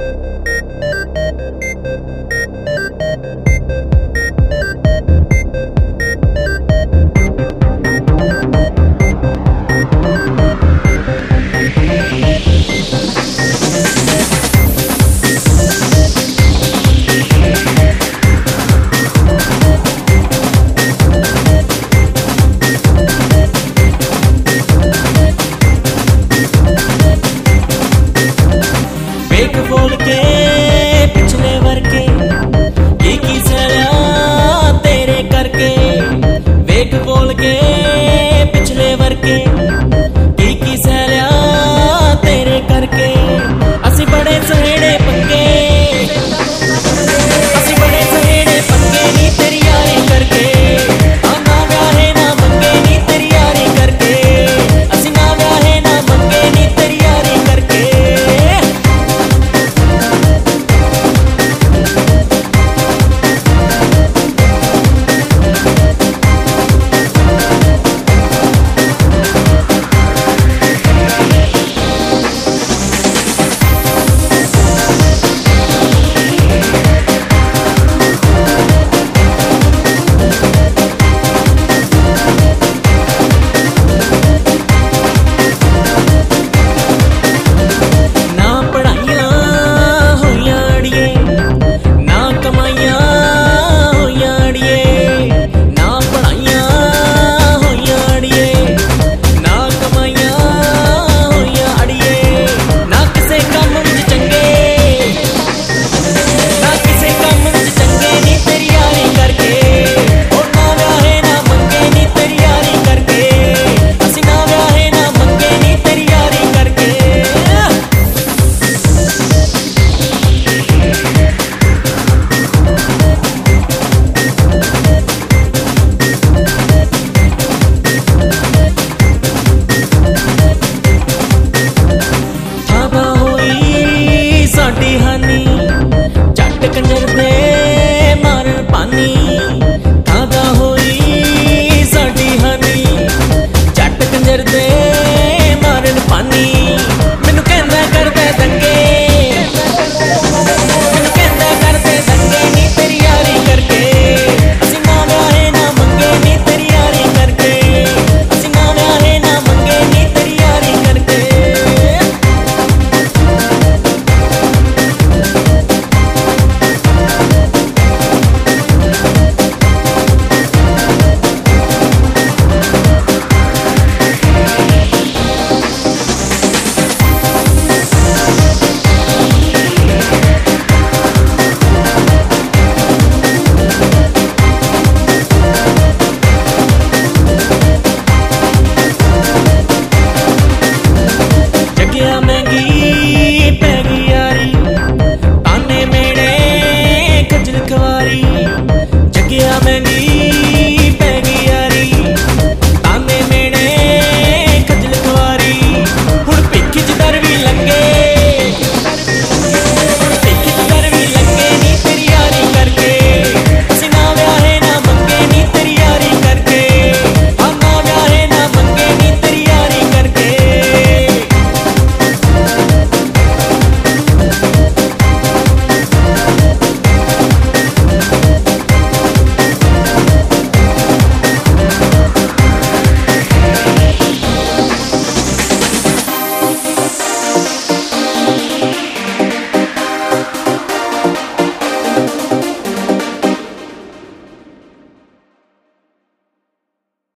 वेख बोल के पिछले वर्के की सलाह तेरे करके। वेख बोल के पिछले वर्के की सलाह तेरे करके। असी बड़े सहेड़े पंगे, असी बड़े सहेड़े पंगे नी तेरी यारी करके। ना व्याहे ना मंगे नी तेरी यारी करके। असी ना व्याहे ना मंगे नी तेरी यारी करके। साडी हानी जट कंजर दे मारन पानी। तादा होई साडी हानी जट कंजर दे मारन पानी।